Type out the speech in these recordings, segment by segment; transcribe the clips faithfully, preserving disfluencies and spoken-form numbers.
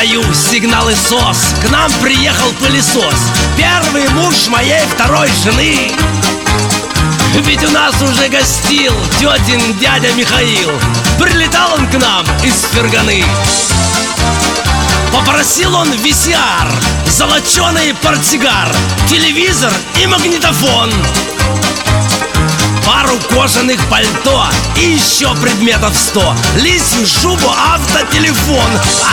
даю сигналы СОС. К нам приехал пылесос, первый муж моей второй жены. Ведь у нас уже гостил тетин дядя Михаил. Прилетал он к нам из Ферганы. Попросил он ви си ар, золоченый портсигар, телевизор и магнитофон, пару кожаных пальто и еще предметов сто, лисью шубу, автотелефон.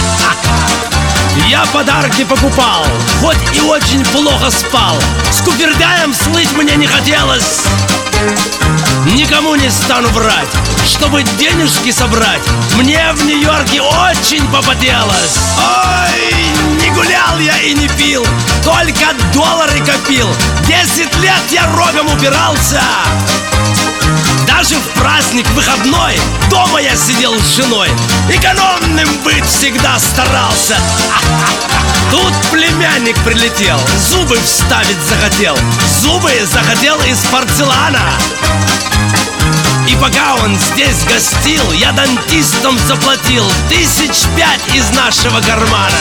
Я подарки покупал, хоть и очень плохо спал. Скупердяем слыть мне не хотелось. Никому не стану врать, чтобы денежки собрать. Мне в Нью-Йорке очень попотелось. Ой, не гулял я и не пил, только доллары копил. Десять лет я рогом упирался. Даже в праздник выходной дома я сидел с женой. Экономным быть всегда старался. Тут племянник прилетел, зубы вставить захотел. Зубы захотел из порцелана. И пока он здесь гостил, я дантистам заплатил тысяч пять из нашего кармана.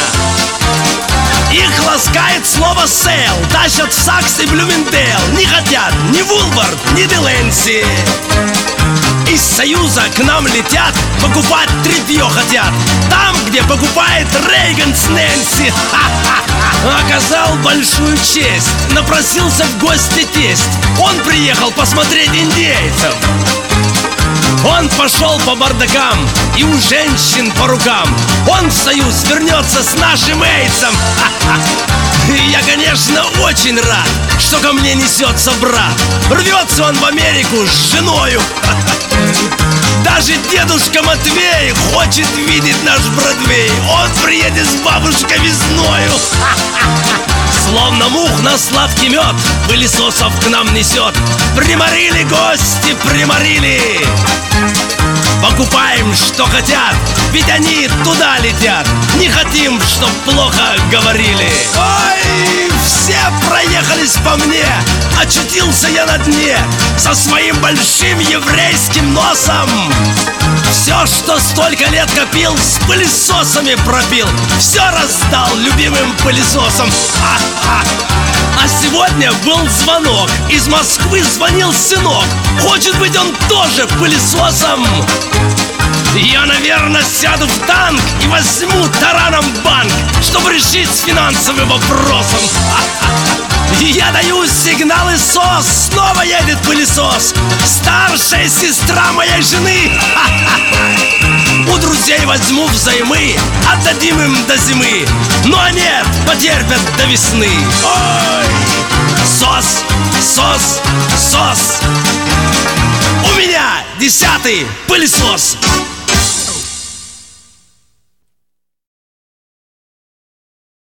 Их ласкает слово «сейл», тащат в Сакс и Блюмендейл. Не хотят ни Вулвард, ни Деленси. Из Союза к нам летят, покупать тряпье хотят там, где покупает Рейган с Нэнси. Оказал большую честь, напросился в гости тесть. Он приехал посмотреть индейцев. Он пошел по бардакам и у женщин по рукам. Он в Союз вернется с нашим эйдсом. И я, конечно, очень рад, что ко мне несется брат. Рвется он в Америку с женою. Даже дедушка Матвей хочет видеть наш Бродвей. Он приедет с бабушкой весною. Словно мух на сладкий мед пылесосов к нам несет. Приморили гости, приморили. Покупаем, что хотят, ведь они туда летят. Не хотим, чтоб плохо говорили. Ой, все проехались по мне. Очутился я на дне со своим большим еврейским носом. Все, что столько лет копил, с пылесосами пропил. Все раздал любимым пылесосам. А сегодня был звонок. Из Москвы звонил сынок. Хочет быть он тоже пылесосом. Я, наверное, сяду в танк и возьму тараном банк, чтобы решить с финансовым вопросом. Я даю сигналы СОС. Снова едет пылесос. Старшая сестра моей жены. У друзей возьму взаймы, отдадим им до зимы. Но нет, потерпят до весны. Ой, СОС, СОС, СОС. У меня десятый пылесос.